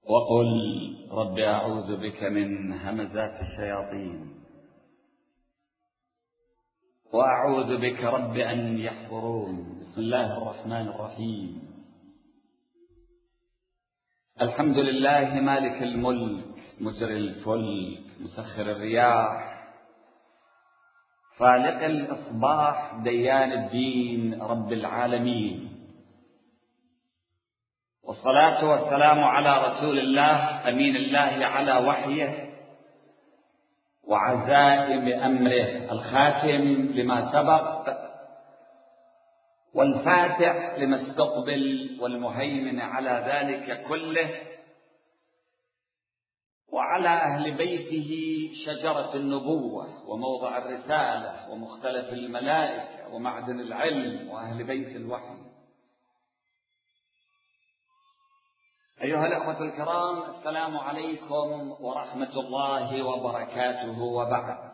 وقل رب أعوذ بك من همزات الشياطين وأعوذ بك رب أن يحضرون. بسم الله الرحمن الرحيم. الحمد لله مالك الملك مجري الفلك مسخر الرياح فالق الإصباح ديان الدين رب العالمين، والصلاة والسلام على رسول الله أمين الله على وحيه وعزائم أمره، الخاتم لما سبق والفاتح لما استقبل والمهيمن على ذلك كله، وعلى أهل بيته شجرة النبوة وموضع الرسالة ومختلف الملائكة ومعدن العلم وأهل بيت الوحي. أيها الأخوة الكرام، السلام عليكم ورحمة الله وبركاته، وبعد.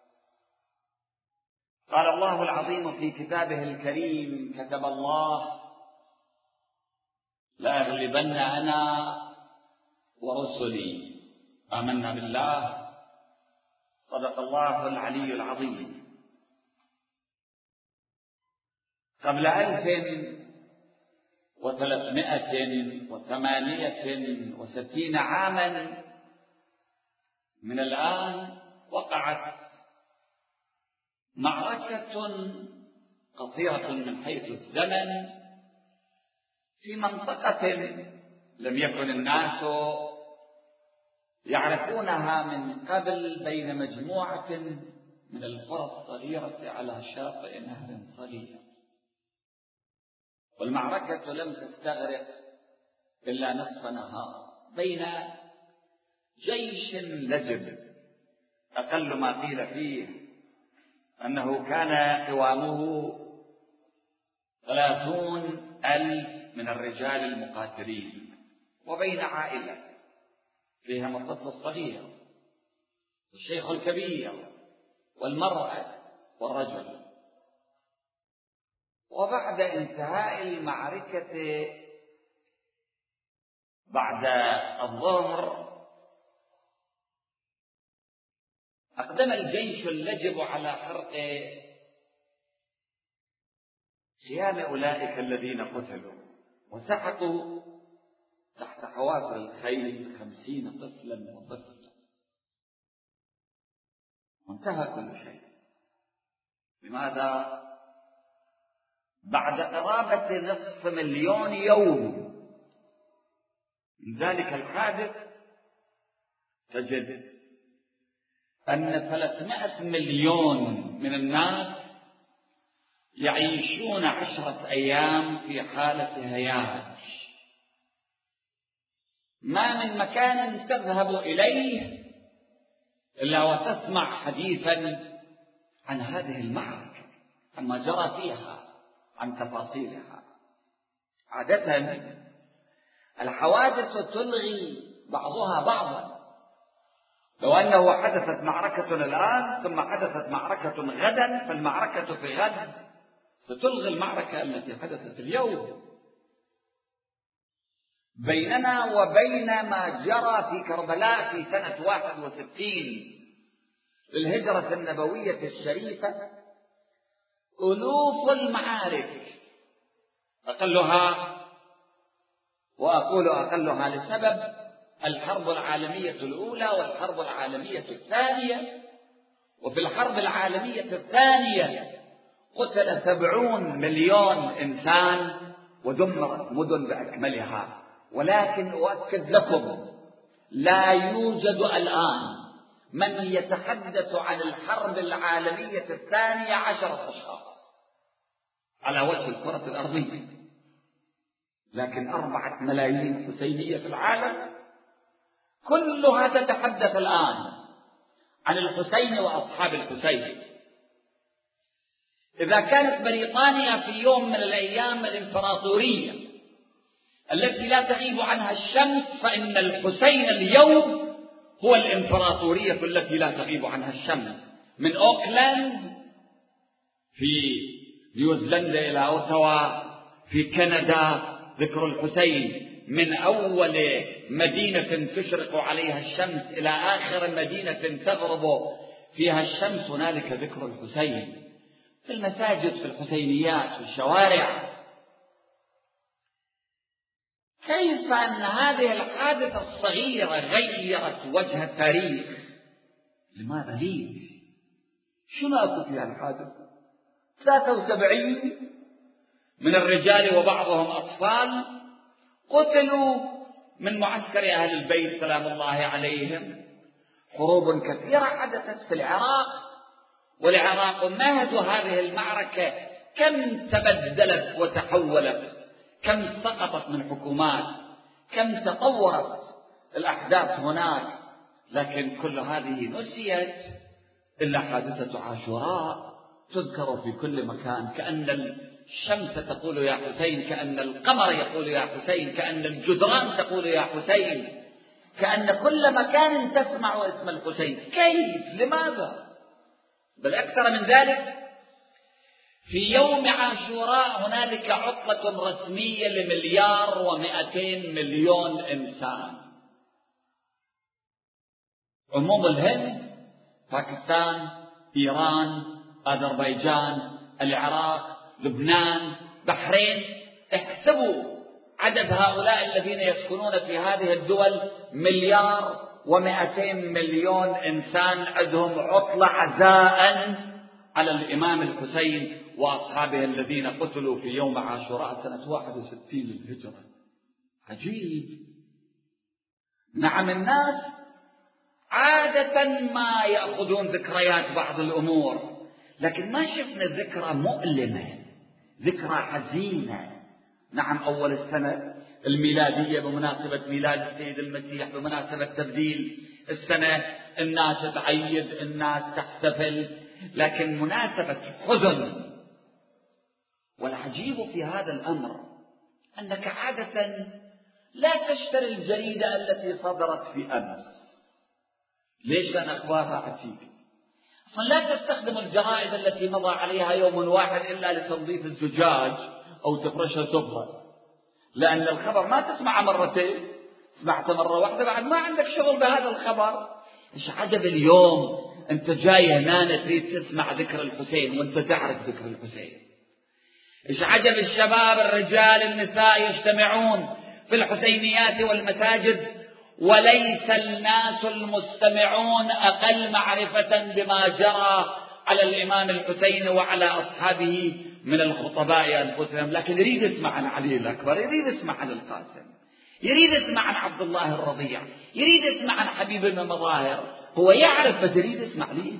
قال الله العظيم في كتابه الكريم: كتب الله لأغلبن أنا ورسلي. آمنا بالله. صدق الله العلي العظيم. قبل 1368 عاما من الآن وقعت معركة قصيرة من حيث الزمن في منطقة لم يكن الناس يعرفونها من قبل، بين مجموعة من القرى الصغيرة على شاطئ نهر صغير، والمعركة لم تستغرق إلا نصف نهار بين جيش لجب أقل ما قيل فيه أنه كان قوامه 30,000 من الرجال المقاتلين، وبين عائلة فيها الطفل الصغير والشيخ الكبير والمرأة والرجل. وبعد انتهاء المعركة بعد الظهر أقدم الجيش اللجب على حرق خيام أولئك الذين قتلوا، وسحقوا تحت حوافر الخيل 50 طفلا وطفلا، وانتهى كل شيء. لماذا؟ بعد قرابة 500,000 يوم من ذلك الحادث تجد أن 300 مليون من الناس يعيشون 10 أيام في حالة هياج، ما من مكان تذهب إليه إلا وتسمع حديثا عن هذه المعركة، عن ما جرى فيها، عن تفاصيلها. عادة الحوادث تلغي بعضها بعضا، لو أنه حدثت معركة الآن ثم حدثت معركة غدا، فالمعركة في غد ستلغي المعركة التي حدثت اليوم. بيننا وبين ما جرى في كربلاء في سنة 61 للهجرة النبوية الشريفة ألوف المعارك، أقلها، وأقول أقلها لسبب: الحرب العالمية الأولى والحرب العالمية الثانية. وفي الحرب العالمية الثانية قتل 70 مليون إنسان ودمرت مدن بأكملها. ولكن أؤكد لكم، لا يوجد الآن من يتحدث عن الحرب العالمية الثانية 10 أشخاص على وجه الكرة الأرضية، لكن 4 ملايين حسينية في العالم كلها تتحدث الآن عن الحسين وأصحاب الحسين. إذا كانت بريطانيا في يوم من الأيام الإمبراطورية التي لا تغيب عنها الشمس، فإن الحسين اليوم هو الإمبراطورية التي لا تغيب عنها الشمس. من أوكلاند في نيوزيلندا إلى أوتاوا في كندا ذكر الحسين، من أول مدينة تشرق عليها الشمس إلى آخر مدينة تغرب فيها الشمس هنالك ذكر الحسين، في المساجد، في الحسينيات، في الشوارع. كيف أن هذه الحادثة الصغيرة غيرت وجه التاريخ؟ لماذا؟ ليش؟ شنو أكو فيها الحادثة؟ 73 من الرجال وبعضهم أطفال قتلوا من معسكر أهل البيت سلام الله عليهم. حروب كثيرة حدثت في العراق، والعراق مهد هذه المعركة كم تبدلت وتحولت، كم سقطت من حكومات، كم تطورت الأحداث هناك، لكن كل هذه نسيت إلا حادثة عاشوراء تذكر في كل مكان، كأن الشمس تقول يا حسين، كأن القمر يقول يا حسين، كأن الجدران تقول يا حسين، كأن كل مكان تسمع اسم الحسين. كيف؟ لماذا؟ بل أكثر من ذلك، في يوم عاشوراء هنالك عطلة رسمية ل1,200,000,000 إنسان. عموم الهند، باكستان، إيران، أذربيجان، العراق، لبنان، بحرين، احسبوا عدد هؤلاء الذين يسكنون في هذه الدول 1,200,000,000 إنسان عندهم عطلة عزاء على الإمام الحسين وأصحابه الذين قتلوا في يوم عاشوراء سنة 61 للهجرة. عجيب. نعم، الناس عادة ما يأخذون ذكريات بعض الأمور، لكن ما شفنا ذكرى مؤلمة، ذكرى حزينة. نعم، أول السنة الميلادية بمناسبة ميلاد السيد المسيح، بمناسبة تبديل السنة، الناس تعيد، الناس تحتفل، لكن مناسبة حزن. والعجيب في هذا الأمر أنك عادة لا تشتري الجريدة التي صدرت في أمس. ليش؟ لأن أخبارها عتيقة. أصلا لا تستخدم الجرائد التي مضى عليها يوم واحد إلا لتنظيف الزجاج أو تفرشها تبرد، لأن الخبر ما تسمعه مرتين، سمعته مرة واحدة بعد ما عندك شغل بهذا الخبر. إيش عجب اليوم أنت جاي هنا تريد تسمع ذكر الحسين وأنت تعرف ذكر الحسين. إيش عجب الشباب، الرجال، النساء يجتمعون في الحسينيات والمساجد، وليس الناس المستمعون أقل معرفة بما جرى على الإمام الحسين وعلى أصحابه من الخطباء أنفسهم، لكن يريد يسمع عن علي الأكبر، يريد يسمع عن القاسم، يريد يسمع عن عبد الله الرضيع، يريد يسمع عن حبيب بن مظاهر. هو يعرف بس يريد يسمع ليك،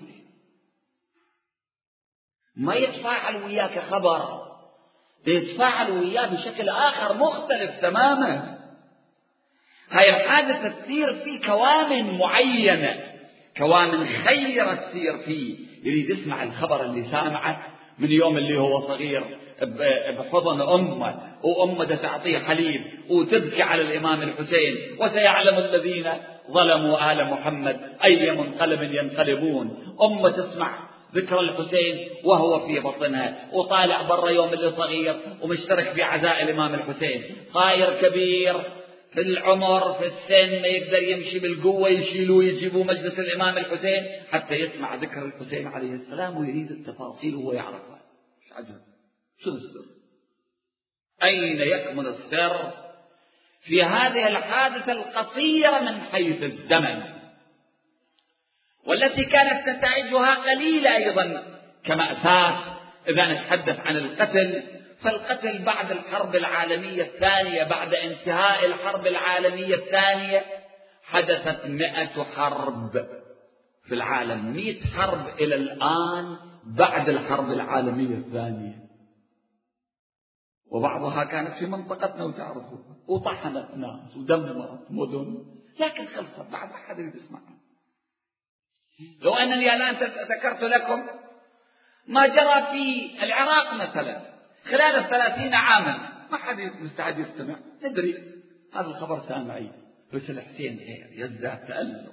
ما يتفاعل وياك خبر، يتفاعل وياه بشكل آخر مختلف تماما. هاي الحادثة تصير في كوامن معينة، كوامن خيرة تصير فيه، يريد يسمع الخبر اللي سامعه من يوم اللي هو صغير بحضن أمه، وأمه تعطيه حليب وتبكي على الإمام الحسين، وسيعلم الذين ظلموا آل محمد أي منقلب ينقلبون. أمه تسمع ذكر الحسين وهو في بطنها، وطالع برا يوم اللي صغير ومشترك في عزاء الإمام الحسين، صاير كبير في العمر في السن، ما يقدر يمشي بالقوة، يشيلوه يجيبوه مجلس الإمام الحسين حتى يسمع ذكر الحسين عليه السلام ويريد التفاصيل وهو يعرفها. مش عجب؟ شو السر؟ أين يكمن السر في هذه الحادثة القصيرة من حيث الزمن، والتي كانت نتائجها قليلة أيضا كمأساة؟ إذا نتحدث عن القتل، فالقتل بعد الحرب العالمية الثانية، بعد انتهاء الحرب العالمية الثانية حدثت 100 حرب في العالم، 100 حرب إلى الآن بعد الحرب العالمية الثانية، وبعضها كانت في منطقتنا وتعرفوا، وطحنت ناس ودمرت مدن، لكن خلصت بعد أحد يسمعها. لو أنني الآن ذكرت لكم ما جرى في العراق مثلا خلال 30 عاما، ما حد مستعد يستمع، ندري هذا الخبر سامعين، بس الحسين غير، يزداد تألق.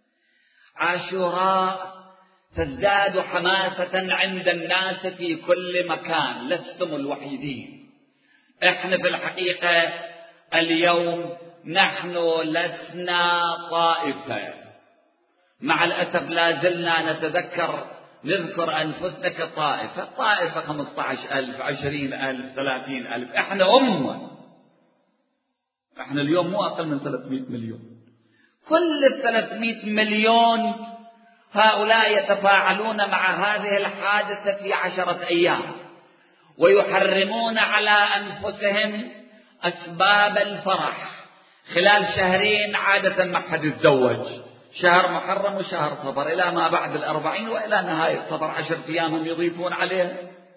عاشوراء تزداد حماسة عند الناس في كل مكان، لستم الوحيدين. احنا في الحقيقة اليوم نحن لسنا طائفة، مع الأسف لا زلنا نذكر أنفسنا كطائفة، طائفة 15,000 20,000 30,000. احنا أمة، احنا اليوم مو أقل من 300 مليون. كل 300 مليون هؤلاء يتفاعلون مع هذه الحادثة في 10 أيام، ويحرمون على أنفسهم أسباب الفرح خلال 2 عادة ما حد يتزوج، شهر محرم وشهر صفر، إلى ما بعد 40 وإلى نهاية صفر 10 أيام يضيفون عليها.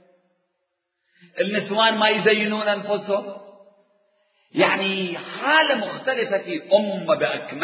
النسوان ما يزينون أنفسهم، يعني حالة مختلفة في أمة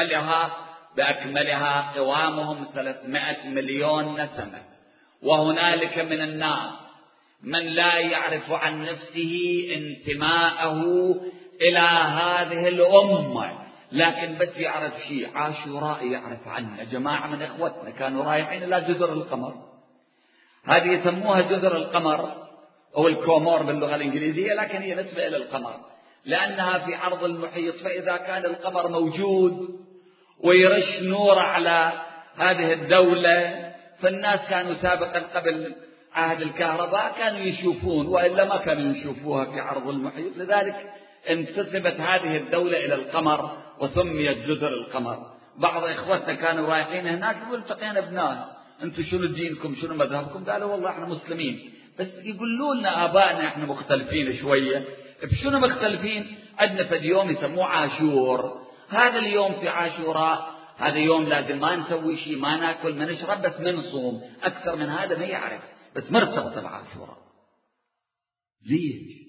بأكملها قوامهم 300 مليون نسمة. وهنالك من الناس من لا يعرف عن نفسه انتماءه إلى هذه الأمة، لكن بس يعرف شيء عاشوراء يعرف عنه. جماعة من إخوتنا كانوا رايحين إلى جزر القمر، هذه يسموها جزر القمر أو الكومور باللغة الإنجليزية، لكن هي نسبة إلى القمر لأنها في عرض المحيط. فإذا كان القمر موجود ويرش نور على هذه الدولة، فالناس كانوا سابقا قبل عهد الكهرباء كانوا يشوفون، وإلا ما كانوا يشوفوها في عرض المحيط. لذلك انتسبت هذه الدولة إلى القمر وسميت جزر القمر. بعض إخوتنا كانوا رايحين هناك والتقينا بناس، أنتم شنو دينكم شنو مذهبكم؟ قالوا والله احنا مسلمين، بس يقولوا لنا آبائنا احنا مختلفين شوية. بشنو مختلفين؟ عندنا في اليوم يسموه عاشور، هذا اليوم في عاشوراء، هذا يوم لازم ما نسوي شيء، ما ناكل ما نشرب، بس منصوم. أكثر من هذا ما يعرف، بس مرتبط بعاشوراء. ليش؟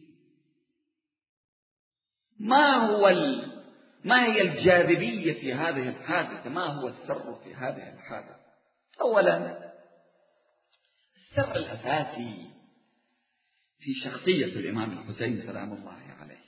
ما هي الجاذبية في هذه الحادثة؟ ما هو السر في هذه الحادثة؟ أولا، السر الأساسي في شخصية الإمام الحسين سلام الله عليه.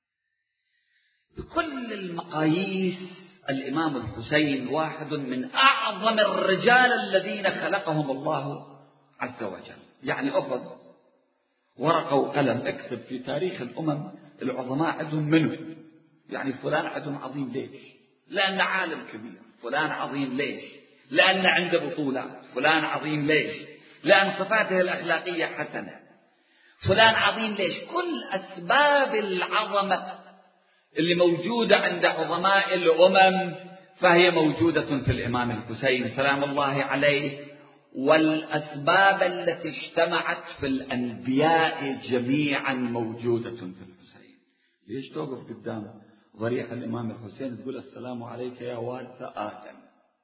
بكل المقاييس الإمام الحسين واحد من أعظم الرجال الذين خلقهم الله عز وجل. يعني أخذ ورقة وقلم اكتب في تاريخ الأمم العظماء عندهم منه. يعني فلان عندهم عظيم ليش؟ لأن عالم كبير. فلان عظيم ليش؟ لأن عنده بطولات. فلان عظيم ليش؟ لأن صفاته الأخلاقية حسنة. فلان عظيم ليش؟ كل أسباب العظمة اللي موجودة عند عظماء الأمم فهي موجودة في الإمام الحسين سلام الله عليه. والأسباب التي اجتمعت في الأنبياء جميعا موجودة في الحسين. ليش توقف قدام ضريح الإمام الحسين تقول السلام عليك يا وارث آدم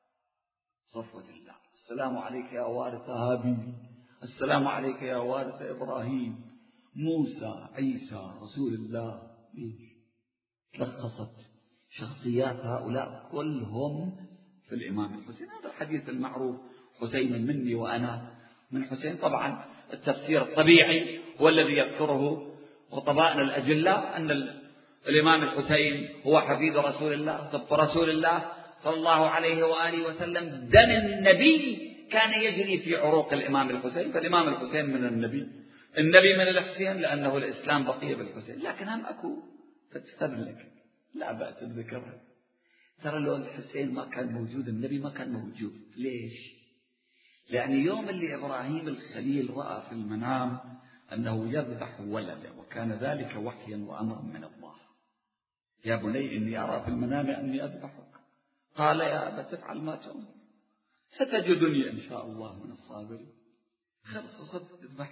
صفوة الله، السلام عليك يا وارث هابيل، السلام عليك يا وارث إبراهيم، موسى، عيسى، رسول الله؟ ليش؟ لخصت شخصيات هؤلاء كلهم في الإمام الحسين. هذا الحديث المعروف حسين مني وأنا من حسين. طبعا التفسير الطبيعي هو الذي يذكره خطبائنا الأجلاء أن الإمام الحسين هو حفيد رسول الله، صف رسول الله صلى الله عليه وآله وسلم. دم النبي كان يجري في عروق الإمام الحسين، فالإمام الحسين من النبي من الحسين، لأنه الإسلام بقي بالحسين. لكن هم أكو فتفرلك لا بأس بذكرها. ترى لو الحسين ما كان موجود النبي ما كان موجود. ليش؟ لأن يوم اللي إبراهيم الخليل رأى في المنام أنه يذبح ولده، وكان ذلك وحيا وأمرا من الله، يا بني إني أرى في المنام أني أذبحك، قال يا أبت افعل ما تؤمر ستجدني إن شاء الله من الصابرين. خلص خذ اذبح.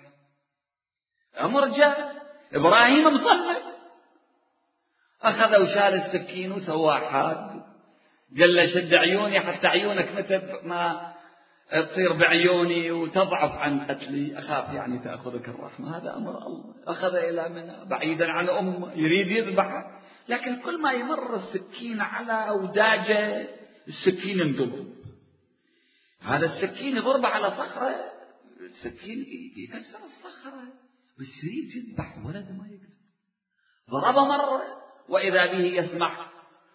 أمر جاء إبراهيم مصمم، أخذ وشال السكين وسوى حاد، قال له شد عيوني حتى عيونك متى ما تطير بعيوني وتضعف عن قتلي، أخاف يعني تأخذك الرحمة. هذا أمر الله. أخذ إلى منى بعيدا عن أمه يريد يذبحه، لكن كل ما يمر السكين على أوداجه السكين انضرب. هذا السكين يضرب على صخرة، السكين يكسر الصخرة، بس يريد يذبح ولد ما يقدر. ضرب مرة وإذا به يسمع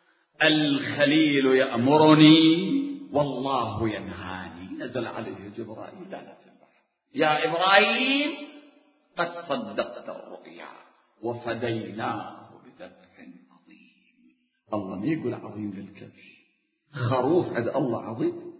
الخليل يأمرني والله ينهاني. نزل عليه جبرائيل لا تذبح يا إبراهيم، قد صدقت الرؤيا وفديناه بذبح عظيم. الله ما يقول عظيم للكبش، خروف عند الله عظيم.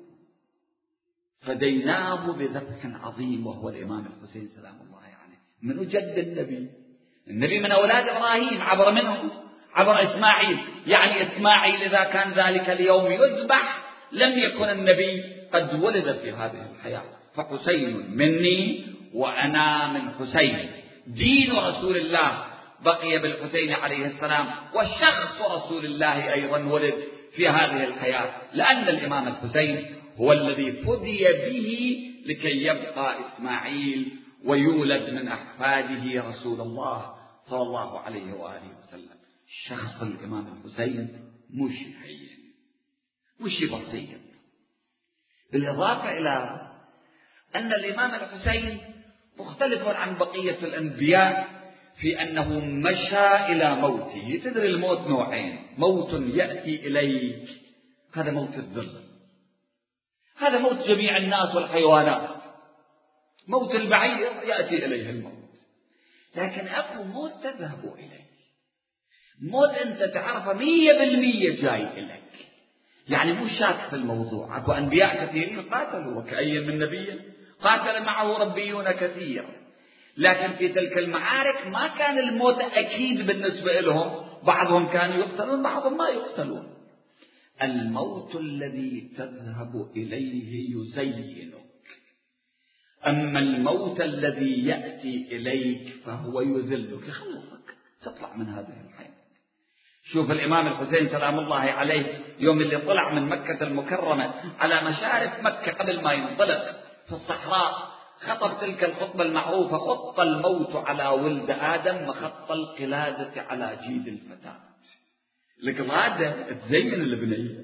فديناه بذبح عظيم وهو الإمام الحسين سلام الله عليه. منو جد النبي؟ النبي من أولاد إبراهيم، عبر منه عبر إسماعيل. يعني إسماعيل إذا كان ذلك اليوم يذبح لم يكن النبي قد ولد في هذه الحياة. فحسين مني وأنا من حسين. دين رسول الله بقي بالحسين عليه السلام، وشخص رسول الله أيضا ولد في هذه الحياة، لأن الإمام الحسين هو الذي فدي به لكي يبقى إسماعيل ويولد من أحفاده رسول الله صلى الله عليه وآله وسلم. شخص الإمام الحسين مش هين، مش بسيط. بالإضافة إلى أن الإمام الحسين مختلف عن بقية الأنبياء في أنه مشى إلى موته. تدري الموت نوعين: موت يأتي إليك، هذا موت الذل، هذا موت جميع الناس والحيوانات. موت البعير يأتي إليه الموت، لكن أكو موت تذهب إليه، موت أنت تعرفه 100% جاي إليك. يعني مو شاك في الموضوع. أكو أنبياء كثيرين قاتلوا، وكأي من نبي قاتل معه ربيون كثير، لكن في تلك المعارك ما كان الموت أكيد بالنسبة لهم. بعضهم كانوا يقتلون، بعضهم ما يقتلون. الموت الذي تذهب إليه يزينك، أما الموت الذي يأتي إليك فهو يذلك، يخلصك، تطلع من هذه الحياة. شوف الإمام الحسين سلام الله عليه يوم اللي طلع من مكة المكرمة على مشارف مكة قبل ما ينطلق في الصحراء، خطب تلك الخطبة المعروفة: خط الموت على ولد آدم وخط القلادة على جيد الفتاة. القلادة تزين البنية،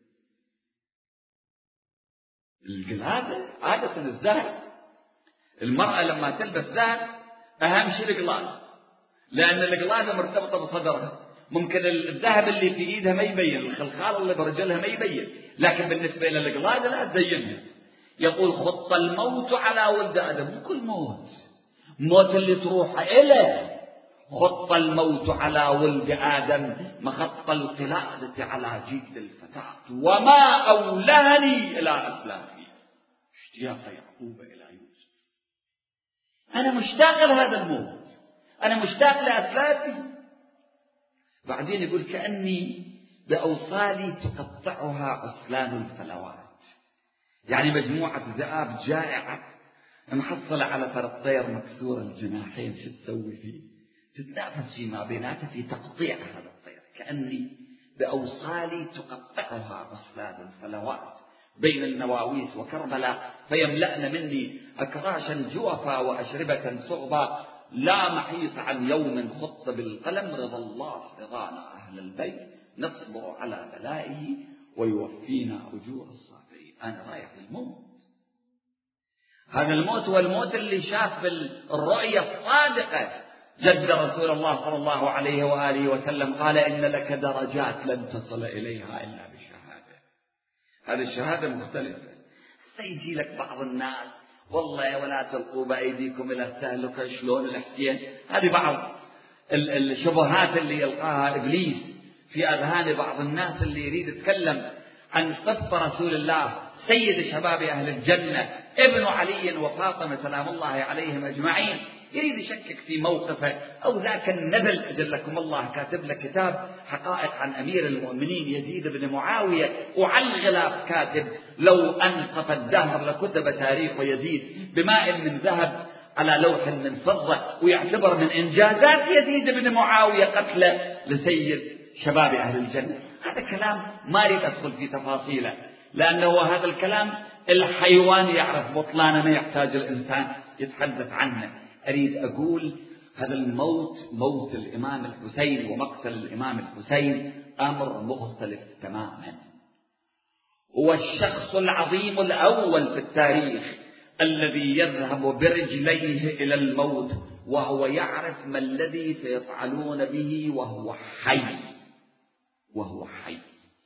القلادة عادة الذهب. المرأة لما تلبس ذهب أهم شيء القلادة، لأن القلادة مرتبطة بصدرها. ممكن الذهب اللي في إيدها ما يبين، الخلخال اللي برجلها ما يبين، لكن بالنسبة إلى القلادة لا تزينها. يقول: خط الموت على ولد آدم. مو كل موت، موت اللي تروح إليه. خط الموت على ولد آدم مخط القلادة على جيد الفتاة، وما أولاني إلى أسلافي اشتياق يعقوب إلى يوسف. أنا مشتاق لهذا الموت، أنا مشتاق لأسلافي. بعدين يقول: كأني بأوصالي تقطعها عسلان الفلوات. يعني مجموعة ذئاب جائعة محصلة على فرد طير مكسور الجناحين، شو تسوي فيه؟ تتنافس فيما بيناتها في تقطيع هذا الطير. كأني بأوصالي تقطعها عسلان الفلوات بين النواويس وكربلاء، فيملأن مني أكراشا جوفا وأشربة صغبا، لا محيص عن يوم خط بالقلم، رضا الله رضانا أهل البيت، نصبر على بلائه ويوفينا أجور الصابرين. أنا رايح للموت. هذا الموت هو الموت اللي شاف الرؤية الصادقة جد رسول الله صلى الله عليه وآله وسلم، قال: إن لك درجات لن تصل إليها إلا بالشهادة. هذه الشهادة مختلفة. سيجي لك بعض الناس: والله ولا تلقوا بأيديكم إلى التهلكة، شلون الحسين؟ هذه بعض الشبهات اللي يلقاها إبليس في أذهان بعض الناس اللي يريد يتكلم عن صف رسول الله سيد شباب أهل الجنة ابن علي وفاطمة سلام الله عليهم أجمعين، يريد يشكك في موقفه. أو ذاك النبل أجلكم الله كاتب له كتاب حقائق عن أمير المؤمنين يزيد بن معاوية، وعلى الغلاف كاتب: لو أنصف الدهر لكتب تاريخ يزيد بماء من ذهب على لوح من فضة، ويعتبر من إنجازات يزيد بن معاوية قتله لسيد شباب أهل الجنة. هذا كلام ما أريد أدخل في تفاصيله، لأنه هذا الكلام الحيوان يعرف بطلانه، ما يحتاج الإنسان يتحدث عنه. أريد أقول هذا الموت، موت الإمام الحسين ومقتل الإمام الحسين، أمر مختلف تماما. هو الشخص العظيم الأول في التاريخ الذي يذهب برجليه إلى الموت وهو يعرف ما الذي سيفعلون به وهو حي، وهو حي.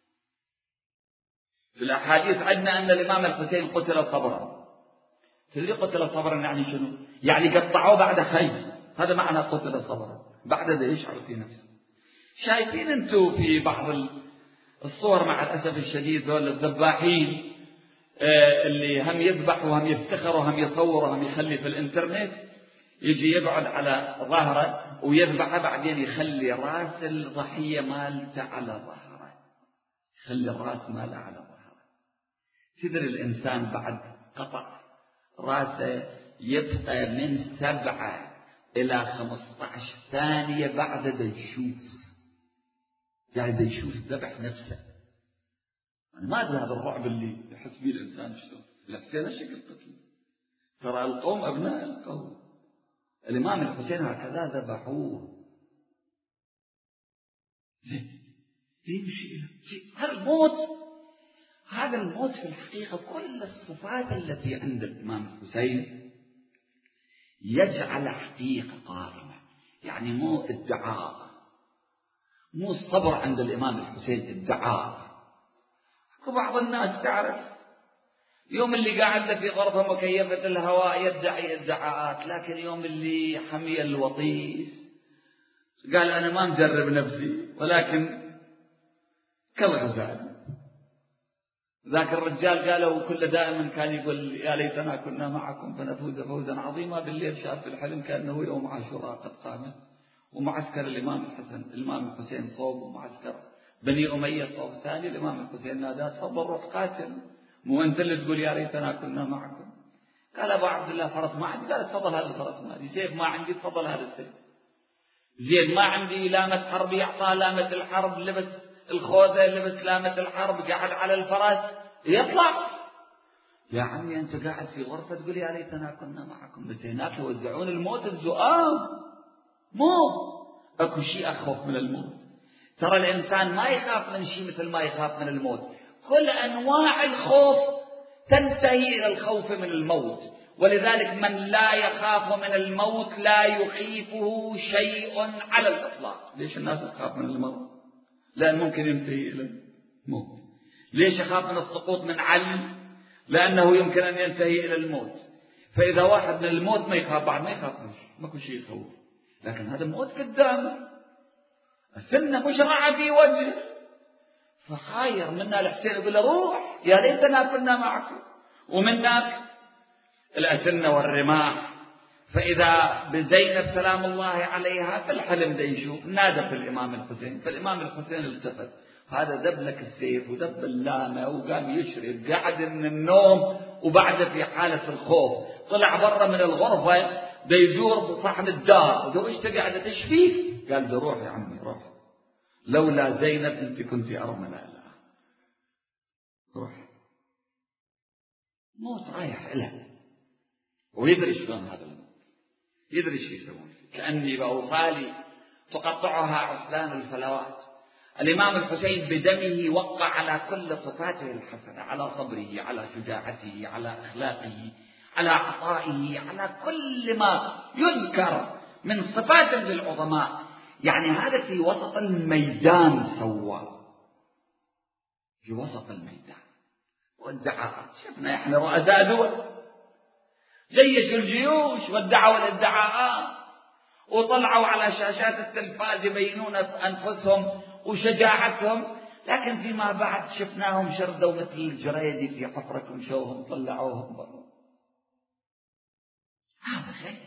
في الأحاديث عندنا أن الإمام الحسين قتل صبرا. تدري قتل صبرا يعني شنو؟ يعني قطعوه بعد حي، هذا معنى قتل صبرا. بعد ذا يشعر في نفسه. شايفين أنتم في بعض الصور مع الأسف الشديد دول الذباحين اللي هم يذبح وهم يفتخر وهم يصور وهم يخلي في الإنترنت، يجي يقعد على ظهره ويذبحه، بعدين يخلي راس الضحية مالته على ظهره، يخلي الراس ماله على ظهره. تدري الإنسان بعد قطع راسه يبقى من 7 إلى 15 ثانية بعد دا يشوف، يعني دا يشوف ذبح نفسه. أنا ما أدري هذا الرعب اللي يحس به الإنسان شلون. الحسين شكل قتل، ترى القوم أبناء القوم. الإمام الحسين هكذا ذبحوه. يمشي هذا الموت في الحقيقة كل الصفات التي عند الإمام الحسين يجعل حقيقة قائمة، يعني مو ادعاء، مو الصبر عند الإمام الحسين ادعاء. وبعض الناس تعرف يوم اللي قاعد في غرفة مكيفة الهواء يدعي ادعاءات، لكن يوم اللي حمي الوطيس قال أنا ما مجرب نفسي ولكن كالغزال. ذاك الرجال قالوا كل دائما كان يقول يا ليتنا كنا معكم فنفوز فوزا عظيما. بالليل شاف في الحلم كأنه يوم عاشوراء قد قامت، ومعسكر الإمام الحسين صوب، ومعسكر بني أمية صوب ثاني. الإمام الحسين نادى تفضل روح قاتل، مو أنت اللي تقول يا ريتنا كنا معكم. قال أبو عبد الله فرس ما عندي. قال تفضل هذا الفرس ما عندي. سيف ما عندي. تفضل هذا السيف. زين ما عندي لامة حرب. يعطى لامة الحرب، لبس الخوذة، لبس لامة الحرب، قاعد على الفرس يطلع. يا عمي أنت قاعد في غرفة تقول يا ريتنا كنا معكم، بس هناك يوزعون الموت الزؤام. مو أكو شيء أخوف من الموت. ترى الإنسان ما يخاف من شيء مثل ما يخاف من الموت. كل أنواع الخوف تنتهي إلى الخوف من الموت، ولذلك من لا يخاف من الموت لا يخيفه شيء على الإطلاق. ليش الناس تخاف من الموت؟ لأن ممكن ينتهي إلى الموت. ليش يخاف من السقوط من علم؟ لأنه يمكن أن ينتهي إلى الموت. فإذا واحد من الموت ما يخاف، بعد ما يخاف ما كل شيء يخوف. لكن هذا موت قدامه، السنة مشرعة في وجهه، فحاير. منا الحسين يقول له روح يا ليتنا كنا معكم، ومنك الأسنة والرماح. فإذا بزينب سلام الله عليها في الحلم دا يشوف نادت الإمام الحسين، فالإمام الحسين التفت، هذا دب لك السيف ودب اللامة وقام يشرد، قعد من النوم وبعد في حالة الخوف طلع برا من الغرفة دا يدور بصحن الدار. وده ايش قاعدة تشفيك؟ قال ده روح يا عمي روح، لولا زينب انت كنت أرملة. لا روح. موت رايح له ويدري شلون هذا الموت، يدري شو يسوون. كأني بأوصالي تقطعها عصلان الفلوات. الإمام الحسين بدمه وقع على كل صفاته الحسنة، على صبره، على شجاعته، على أخلاقه، على عطائه، على كل ما يذكر من صفات للعظماء. يعني هذا في وسط الميدان سواه، في وسط الميدان. والدعاءات شفنا احنا رؤساء دول جيشوا الجيوش وادعوا الادعاءات وطلعوا على شاشات التلفاز يبينون أنفسهم وشجاعتهم، لكن فيما بعد شفناهم شردوا مثل الجريدي في حفرة ومشوهم طلعوهم برا. هذا خير.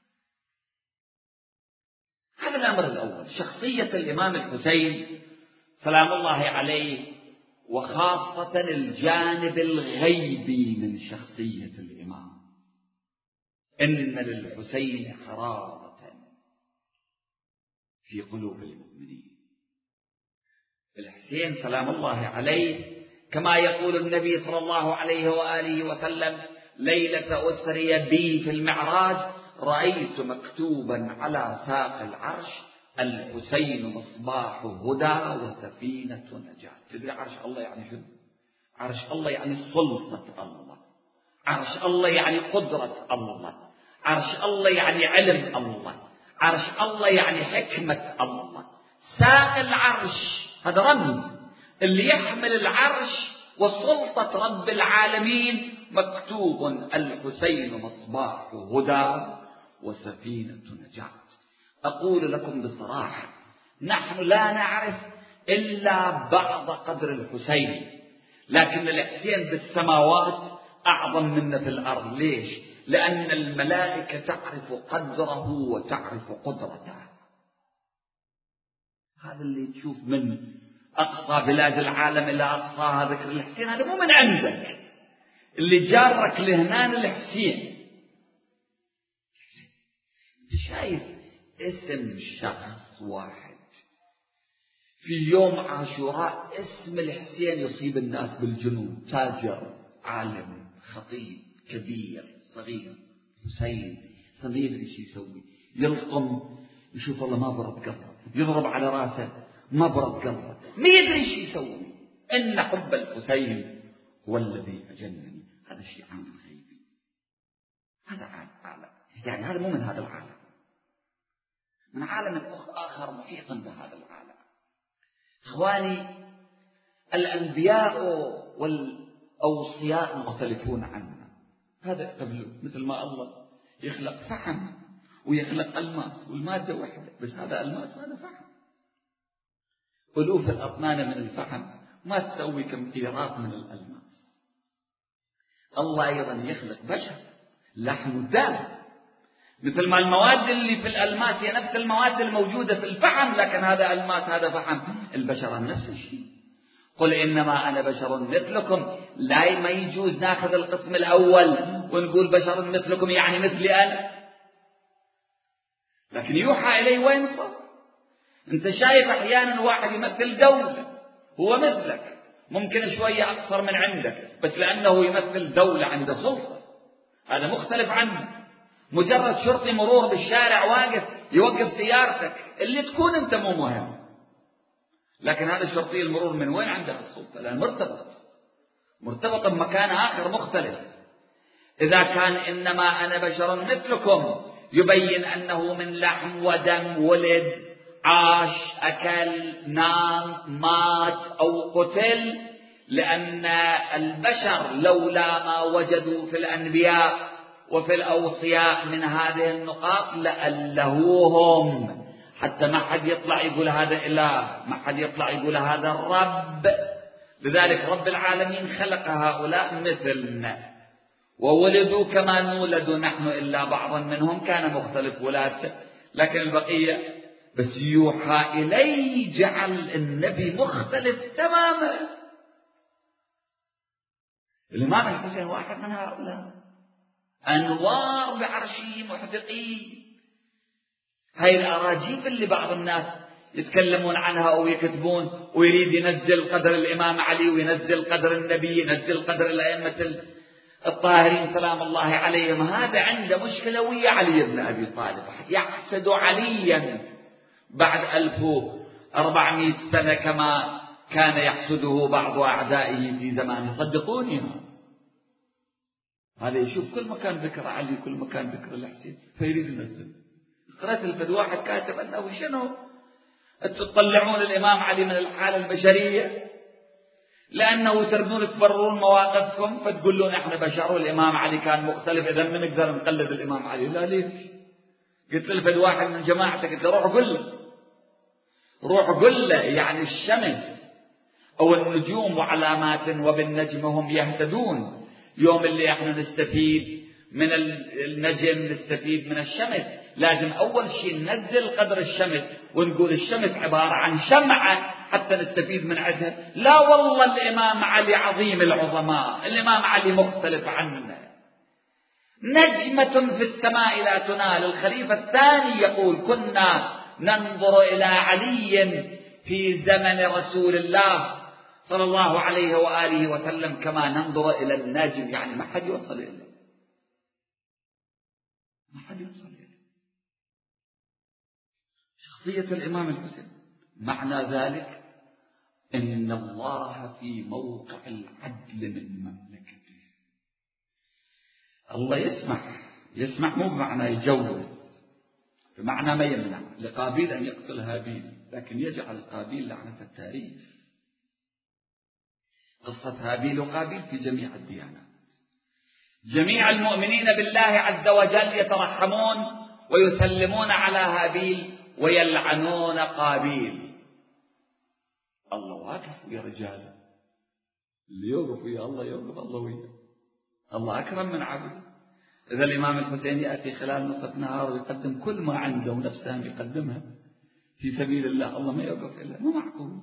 هذا الأمر الأول، شخصية الإمام الحسين سلام الله عليه، وخاصة الجانب الغيبي من شخصية الإمام. إن للحسين حرارة في قلوب المؤمنين. الحسين سلام الله عليه كما يقول النبي صلى الله عليه وآله وسلم: ليلة أسري بي في المعراج رأيت مكتوبا على ساق العرش: الحسين مصباح هدى وسفينة نجاة. تدري عرش الله يعني شنو؟ عرش الله يعني سلطة الله، عرش الله يعني قدرة الله، عرش الله يعني علم الله، عرش الله يعني حكمة الله. ساق العرش هذا رمز اللي يحمل العرش وسلطة رب العالمين، مكتوب: الحسين مصباح هدى وسفينة نجاة. أقول لكم بصراحة، نحن لا نعرف إلا بعض قدر الحسين، لكن الحسين بالسماوات أعظم منا في الأرض. ليش؟ لأن الملائكة تعرف قدره وتعرف قدرته. هذا اللي تشوف من أقصى بلاد العالم إلى أقصاها ذكر الحسين، هذا مو من عندك، اللي جارك لهنان الحسين. شايف اسم شخص واحد في يوم عاشوراء، اسم الحسين يصيب الناس بالجنون. تاجر، عالم، خطيب، كبير، صغير، حسين، ما يدري ايش يسوي، يلطم يشوف الله ما برد قلبه، يضرب على راسه ما برد قلبه، ما يدري ايش يسوي. ان حب الحسين هو الذي اجنني. هذا شيء عام غيبي، هذا عالم، يعني هذا مو من هذا العالم، من عالم آخر محيط بهذا العالم. إخواني، الأنبياء والأوصياء مختلفون عنا. هذا قبله، مثل ما الله يخلق فحم ويخلق الماس، والمادة واحدة، بس هذا الماس وهذا فحم. ألوف الأطنان من الفحم ما تسوي كم قيراط من الألماس. الله أيضا يخلق بشر لحم ودم، مثل ما المواد اللي في الألماس هي نفس المواد الموجودة في الفحم، لكن هذا ألماس هذا فحم. البشر نفس الشيء. قل إنما أنا بشر مثلكم. لا، ما يجوز ناخذ القسم الأول ونقول بشر مثلكم يعني مثلي أنا، لكن يوحى إليه وينصر. أنت شايف أحيانا واحد يمثل دولة، هو مثلك، ممكن شوية أقصر من عندك، بس لأنه يمثل دولة عنده سلطة، هذا مختلف عنه. مجرد شرطي مرور بالشارع واقف يوقف سيارتك اللي تكون أنت مو مهم، لكن هذا شرطي المرور من وين عنده السلطة؟ لأن مرتبط بمكان آخر مختلف. إذا كان إنما أنا بشر مثلكم يبين أنه من لحم ودم، ولد، عاش، أكل، نام، مات أو قتل، لأن البشر لولا ما وجدوا في الأنبياء وفي الأوصياء من هذه النقاط لألهوهم، حتى ما حد يطلع يقول هذا إله، ما حد يطلع يقول هذا الرب. لذلك رب العالمين خلق هؤلاء مثلنا، وولدوا كما نولد نحن، إلا بعضا منهم كان مختلف ولادته، لكن البقية بس يوحى إليه جعل النبي مختلف تماما. الإمام الحسين واحد من هؤلاء، أنوار بعرشه محدقين. هاي الأراجيف اللي بعض الناس يتكلمون عنها أو يكتبون، ويريد ينزل قدر الإمام علي وينزل قدر النبي، ينزل قدر الأئمة الطاهرين سلام الله عليهم، هذا عنده مشكلة ويا علي بن أبي طالب، يحسد عليا بعد 1400 سنة كما كان يحسده بعض أعدائه في زمانه. صدقوني، هذا يشوف كل مكان ذكر علي، كل مكان ذكر الحسين، فيريد ينزل. قرأت الفد واحد كاتب أنه شنو تطلعون الإمام علي من الحالة البشرية، لأنه تردون تبررون مواقفكم فتقولون احنا بشر والإمام علي كان مختلف، إذا من نقدر نقلد الإمام علي؟ لا، ليش؟ قلت الفد واحد من جماعتك، قلت له روح قل له يعني الشمس أو النجوم وعلامات وبالنجم هم يهتدون. يوم اللي احنا نستفيد من النجم نستفيد من الشمس، لازم أول شيء ننزل قدر الشمس ونقول الشمس عبارة عن شمعة حتى نستفيد من عدها. لا والله الإمام علي عظيم العظماء، الإمام علي مختلف عننا، نجمة في السماء لا تنال. الخليفة الثاني يقول كنا ننظر إلى علي في زمن رسول الله صلى الله عليه وآله وسلم كما ننظر إلى النجم، يعني ما حد يوصل إليه، ما حد يوصل إليه. شخصية الإمام الحسين معنى ذلك إن الله في موقع العدل من مملكته. الله يسمح مو بمعنى يجوز، بمعنى ما يمنع لقابيل أن يقتل هابيل، لكن يجعل قابيل لعنة التاريخ. قصة هابيل وقابيل في جميع الديانات، جميع المؤمنين بالله عز وجل يترحمون ويسلمون على هابيل ويلعنون قابيل. الله واقف يا رجال، اللي يوقف ويا الله يوقف الله وياه. الله أكرم من عبده. إذا الإمام الحسين يأتي خلال نصف نهار ويقدم كل ما عنده ونفسه يقدمها في سبيل الله، الله ما يوقف إلا. مو معقول،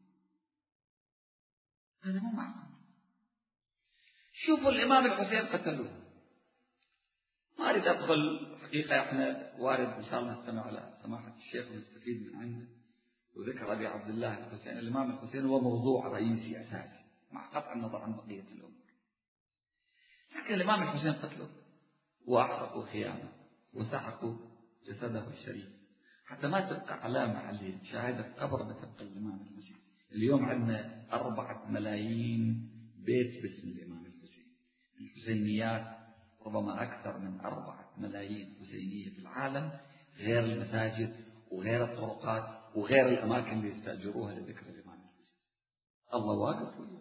هذا مو معقول. شوفوا الإمام الحسين قتلوه. ما أريد أدخل حقيقة، إحنا وارد إن شاء الله نستمع على سماحة الشيخ ونستفيد من عنده وذكر أبي عبد الله الحسين. الإمام الحسين هو موضوع رئيسي أساسي مع قطع النظر عن بقية الأمور. لكن الإمام الحسين قتلوه وأحرقوا خيامه وسحقوا جسده الشريف حتى ما تبقى علامة عليه، شاهدة قبر بتبقى الإمام الحسين. اليوم عندنا 4 ملايين بيت باسم الإمام الحسين. الحسينيات ربما أكثر من 4 ملايين حسينية في العالم، غير المساجد وغير الطرقات وغير الأماكن اللي يستأجروها لذكر الإمام الحسين. الله واقف وياه.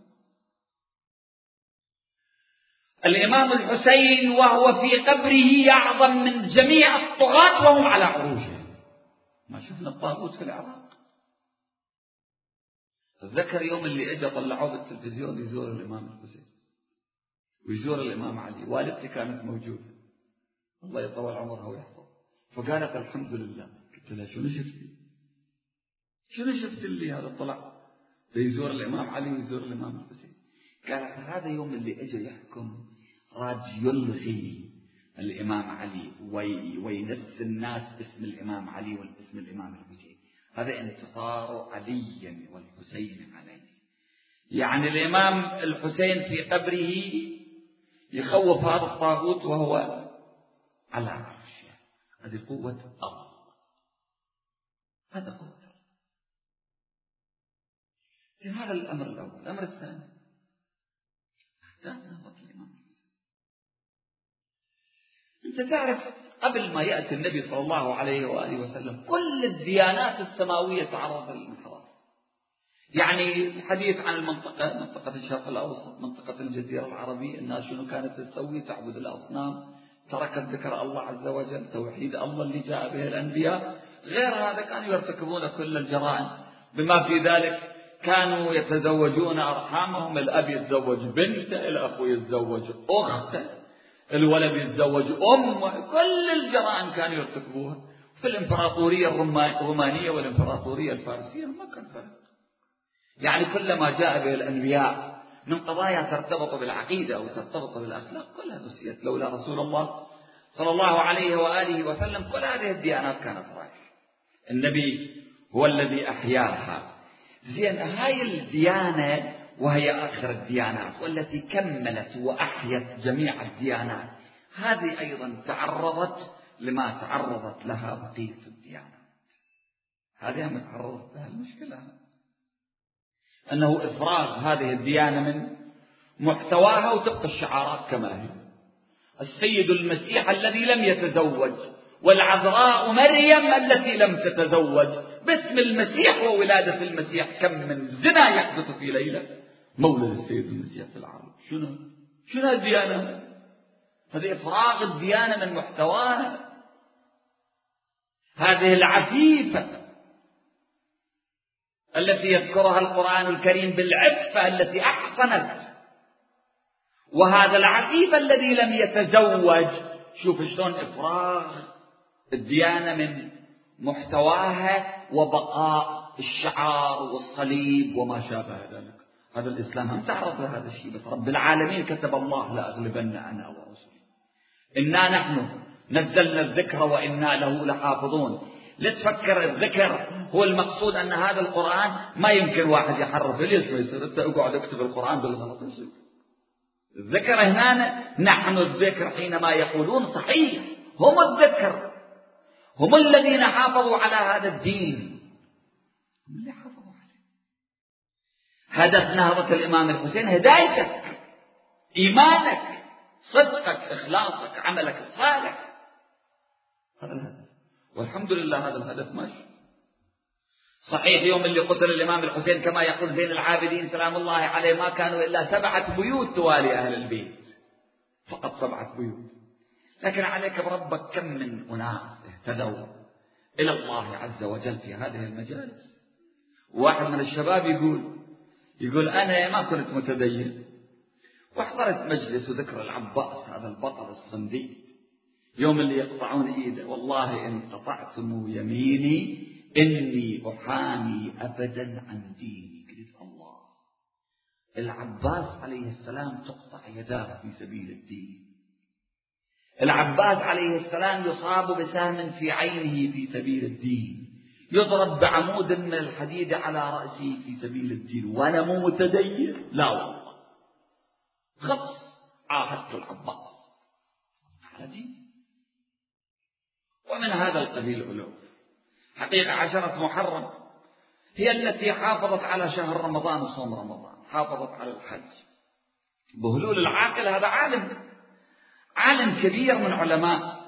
الإمام الحسين وهو في قبره يعظم من جميع الطغاة وهم على عروشهم. ما شفنا الطاغوت في العراق؟ أتذكر يوم اللي اجى طلعوه بالتلفزيون يزور الإمام الحسين ويزور الإمام علي. والدتي كانت موجودة الله يطول عمرها ويحفظ، فقالت الحمد لله. قلت لها شنو شفتي؟ شنو شفت اللي هذا طلع يزور الإمام علي ويزور الإمام الحسين؟ قالت هذا يوم اللي اجى يحكم راد يلغي الإمام علي وينس الناس باسم الإمام علي واسم الإمام الحسين. هذا انتصار علي والحسين عليه. يعني الإمام الحسين في قبره يخوف هذا الطاغوت وهو على عرشه. هذه قوة الله، هذا قوة الله. هذا الأمر الأول. الأمر الثاني نهضة الإمام الحسين. أنت تعرف قبل ما يأتي النبي صلى الله عليه وآله وسلم كل الديانات السماوية تعرضت للانحراف. يعني الحديث عن منطقة الشرق الأوسط، منطقة الجزيرة العربية، الناس شنو كانت تسوي؟ تعبد الأصنام، تركت ذكر الله عز وجل، توحيد الله اللي جاء به الأنبياء. غير هذا كانوا يرتكبون كل الجرائم، بما في ذلك كانوا يتزوجون أرحامهم. الأب يتزوج بنته، الأخو يتزوج أخته، الولد يتزوج أمه. كل الجرائم كانوا يرتكبوها. في الإمبراطورية الرومانية والإمبراطورية الفارسية ما كان فرق. يعني كلما جاء به الأنبياء من قضايا ترتبط بالعقيدة أو ترتبط بالأخلاق كلها نسيت. لولا رسول الله صلى الله عليه وآله وسلم كل هذه الديانات كانت رايحة. النبي هو الذي أحياها. زين، هاي الديانة وهي آخر الديانات والتي كملت وأحيت جميع الديانات، هذه أيضا تعرضت لما تعرضت لها بقية الديانات. هذه هم تعرضت لها المشكلة أنه إفراغ هذه الديانة من محتواها وتبقى الشعارات كما هي. السيد المسيح الذي لم يتزوج، والعذراء مريم التي لم تتزوج، باسم المسيح وولادة المسيح. كم من زنا يحدث في ليلة مولد السيد المسيح في العالم. شنو الديانة؟ هذه إفراغ الديانة من محتواها. هذه العفيفة التي يذكرها القرآن الكريم بالعفة التي أحصنت، وهذا العفيف الذي لم يتزوج. شوف شلون إفراغ الديانة من محتواها وبقاء الشعار والصليب وما شابه ذلك. هذا الإسلام هم تعرض لهذا الشيء، بس رب العالمين كتب الله لأغلبن أنا ورسولي. إنا نحن نزلنا الذكر وإنا له لحافظون. لا تفكر الذكر هو المقصود أن هذا القرآن ما يمكن واحد يحرف. ليش ما يصير؟ أنت اقعد اكتب القرآن بالغلط يصير. الذكر هنا نحن الذكر حينما يقولون صحيح، هم الذكر، هم الذين حافظوا على هذا الدين، هم اللي حافظوا عليه. هدف نهضة الإمام الحسين هدايتك، إيمانك، صدقك، إخلاصك، عملك الصالح. هذا الهدف، والحمد لله هذا الهدف ماشي. صحيح يوم اللي قتل الإمام الحسين كما يقول زين العابدين سلام الله عليه ما كانوا إلا 7 بيوت توالي أهل البيت، فقط 7 بيوت. لكن عليك بربك كم من أناس اهتدوا إلى الله عز وجل في هذه المجالس. واحد من الشباب يقول أنا ما كنت متدين، وحضرت مجلس وذكر العباس هذا البطل الصنديد، يوم اللي يقطعون إيده والله إن قطعتم يميني إني أحامي أبدا عن ديني. قلت الله، العباس عليه السلام تقطع يداه في سبيل الدين، العباس عليه السلام يصاب بسهم في عينه في سبيل الدين، يضرب بعمود من الحديد على رأسه في سبيل الدين، وأنا مو متدين؟ لا والله، خلص عاهدت العباس على دين. ومن هذا القبيل ألوف. حقيقة 10 محرم هي التي حافظت على شهر رمضان وصوم رمضان، حافظت على الحج. بهلول العاقل هذا عالم كبير من علماء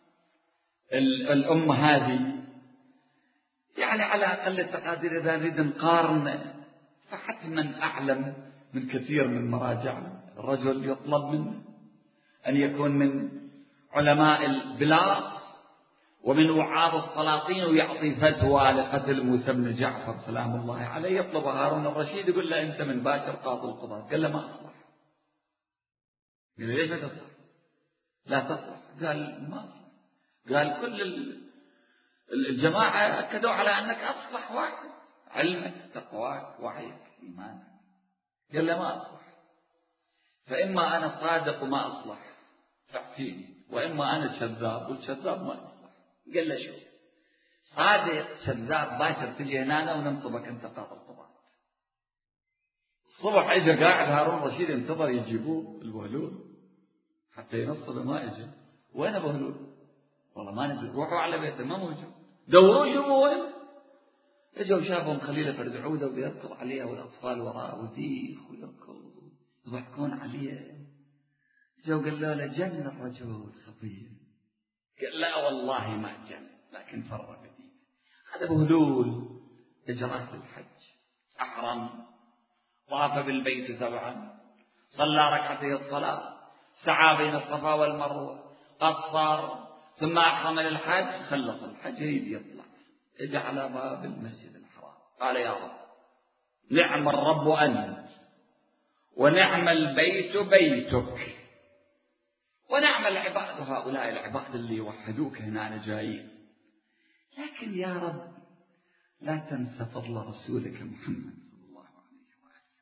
الأمة هذه، يعني على أقل التقادير إذا نريد نقارن فحتما أعلم من كثير من مراجعنا. الرجل يطلب منه أن يكون من علماء البلاد ومن وعاظ السلاطين ويعطي فتوى لقتل موسى بن جعفر سلام الله عليه. يطلب هارون الرشيد يقول له أنت من باشر قاضي القضاة. قال له ما أصلح. قال له ليش ما تصلح؟ لا تصلح. قال ما أصلح. قال كل الجماعة أكدوا على أنك أصلح واحد، علمك تقواك وعيك إيمانك. قال له ما أصلح، فإما أنا صادق وما أصلح فاعفيني، وإما أنا كذاب والكذاب ما أصلح. قال له شوف، صادق كذاب باشر تجي هنا وننصبك أنت قاضي القضاة. الصبح إجا قاعد هارون الرشيد ينتظر يجيبوه البهلول حتى ينصب، ما إجا. وين بهلول؟ والله ما نجي. روحوا على بيته ما موجود، دوروا شوفوا وين. اجوا شافهم خليله فرد عوده ويركض عليها والاطفال وراء وديخ ويركض يضحكون عليه. اجوا قالوا له جن الرجل خطير. قال لا والله ما جن، لكن فرق دينه. هذا بهلول اجراه للحج، احرم، طاف بالبيت 7، صلى ركعتي الصلاه، سعى بين الصفا والمروه، قصر، ثم أحرم للحج، خلص الحج يريد يطلع، اجى على باب المسجد الحرام قال يا رب نعم الرب أنت، ونعم البيت بيتك، ونعم العباد هؤلاء العباد اللي يوحدوك هنا جايين، لكن يا رب لا تنسى فضل رسولك محمد صلى الله عليه وآله.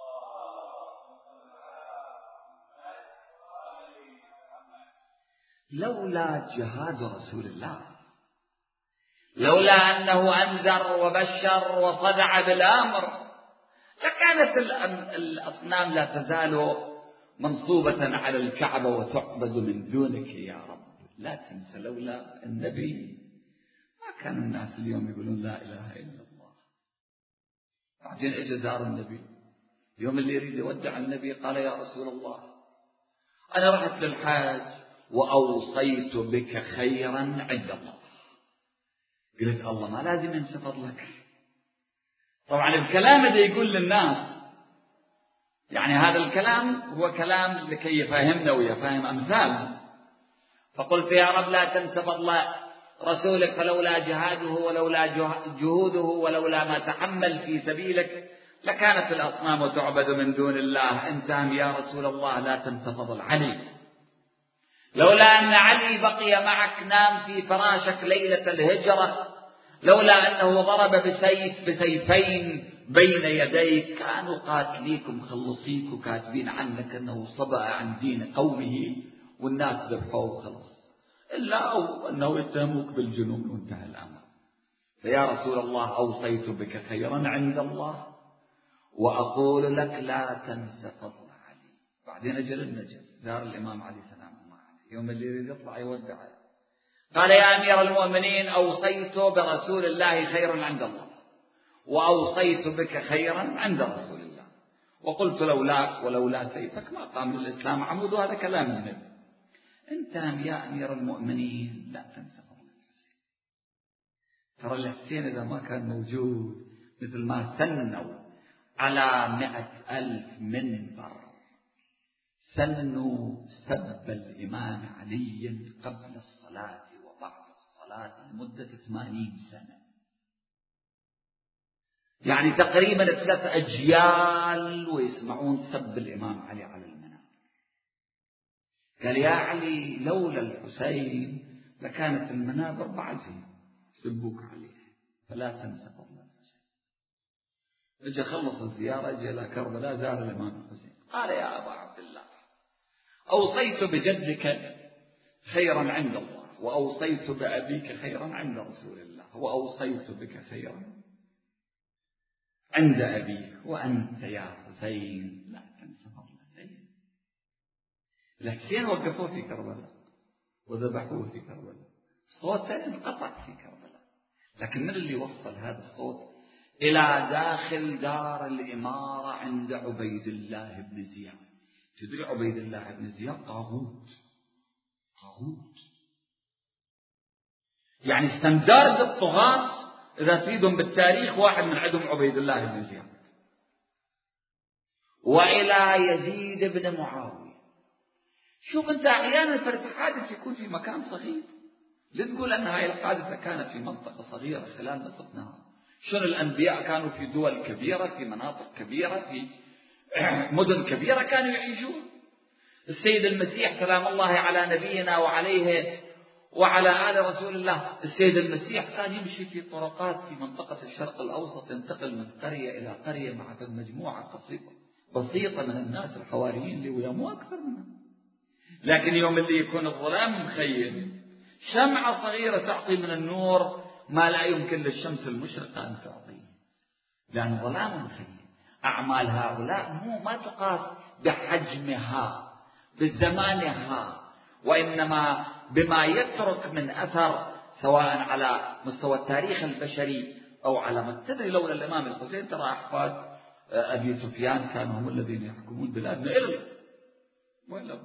لولا جهاد رسول الله، لولا أنه أنذر وبشر وصدع بالأمر، لكانت الأصنام لا تزال منصوبة على الكعبة وتعبد من دونك يا رب. لا تنسى لولا النبي ما كان الناس اليوم يقولون لا إله إلا الله. بعدين اجى زار النبي، يوم اللي يريد يودع النبي قال يا رسول الله أنا رحت للحاج وأوصيت بك خيرا عند الله. قلت الله ما لازم ينسى فضلك. طبعا الكلام اللي يقول للناس، يعني هذا الكلام هو كلام لكي يفهمنا ويفهم أمثالنا. فقلت يا رب لا تنسى فضل رسولك، فلولا جهاده ولولا جهوده ولولا ما تحمل في سبيلك لكانت الأصنام تعبد من دون الله. انتهم يا رسول الله لا تنسى فضل علي، لولا أن علي بقي معك نام في فراشك ليلة الهجرة، لولا أنه ضرب بسيفين بين يديك كانوا قاتليكم خلصيك وكاتبين عنك أنه صبأ عن دين قومه والناس ذبحوه وخلص، إلا أو أنه يتهموك بالجنون وانتهى الأمر. فيا رسول الله أوصيت بك خيرا عند الله وأقول لك لا تنسى فضل علي. بعدين أجل النجف زار الإمام علي سلام الله عليه، يوم اللي يريد يطلع يودع قال يا أمير المؤمنين أوصيت برسول الله خيرا عند الله وأوصيت بك خيرا عند رسول الله، وقلت لولاك ولولا سيفك ما قام للإسلام عمود. وهذا كلام النبي. أنت يا أمير المؤمنين لا تنسى فضل الحسين. ترى الحسين إذا ما كان موجود مثل ما سنوا على 100,000 منبر سنوا سب الإمام علي قبل الصلاة وبعد الصلاة الصلاة لمدة 80 سنة، يعني تقريبا 3 أجيال ويسمعون سب الإمام علي على المنابر. قال يا علي لولا الحسين لكانت المنابر بعدي سبوك عليها، فلا تنسى فضل الحسين. اجى خلص الزيارة، اجى إلى كربلاء، زار الإمام الحسين، قال يا أبا عبد الله أوصيت بجدك خيرا عند الله، وأوصيت بأبيك خيرا عند رسول الله، وأوصيت بك خيرا عند أبيك، وأنت يا حسين لا تنسى فضل الحسين. الحسين وقفوه في كربلاء وذبحوه في كربلاء، صوته انقطع في كربلاء، لكن من اللي وصل هذا الصوت إلى داخل دار الإمارة عند عبيد الله بن زياد؟ تدري عبيد الله بن زياد طاغوت، يعني استندرد الطغاة إذا تريدهم بالتاريخ واحد من عندهم عبيد الله بن زياد. وإلى يزيد بن معاوية. شوف أنت أحيانا فرد حادث يكون في مكان صغير، لتقول أن هاي الحادثة كانت في منطقة صغيرة خلال نصف نهار. شنو الأنبياء كانوا في دول كبيرة، في مناطق كبيرة، في مدن كبيرة كانوا يعيشون. السيد المسيح سلام الله على نبينا وعليه وعلى آل رسول الله، السيد المسيح كان يمشي في طرقات في منطقة الشرق الأوسط، ينتقل من قرية إلى قرية مع مجموعة بسيطة من الناس الحواريين اللي وياه مو أكثر منها. لكن يوم اللي يكون الظلام مخيم، شمعة صغيرة تعطي من النور ما لا يمكن للشمس المشرقة أن تعطيه، لأن ظلام مخيم. أعمال هؤلاء ما تقاس بحجمها بزمانها، وإنما بما يترك من أثر، سواء على مستوى التاريخ البشري أو على ما تدري. لولا الإمام الحسين ترى أحفاد أبي سفيان كانوا هم الذين يحكمون بلادنا وإلا